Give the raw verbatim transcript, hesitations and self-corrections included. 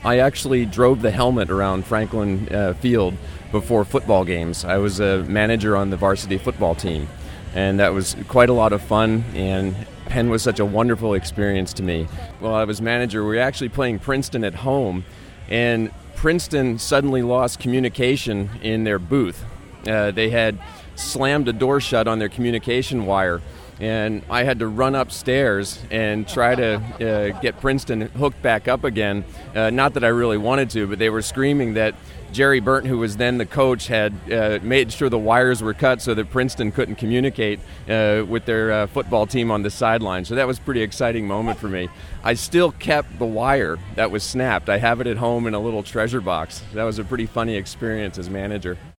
I actually drove the helmet around Franklin uh, Field before football games. I was a manager on the varsity football team, and that was quite a lot of fun, and Penn was such a wonderful experience to me. While I was manager, we were actually playing Princeton at home, and Princeton suddenly lost communication in their booth. Uh, they had slammed a door shut on their communication wire, and I had to run upstairs and try to uh, get Princeton hooked back up again. Uh, not that I really wanted to, but they were screaming that Jerry Burton, who was then the coach, had uh, made sure the wires were cut so that Princeton couldn't communicate uh, with their uh, football team on the sideline. So that was a pretty exciting moment for me. I still kept the wire that was snapped. I have it at home in a little treasure box. That was a pretty funny experience as manager.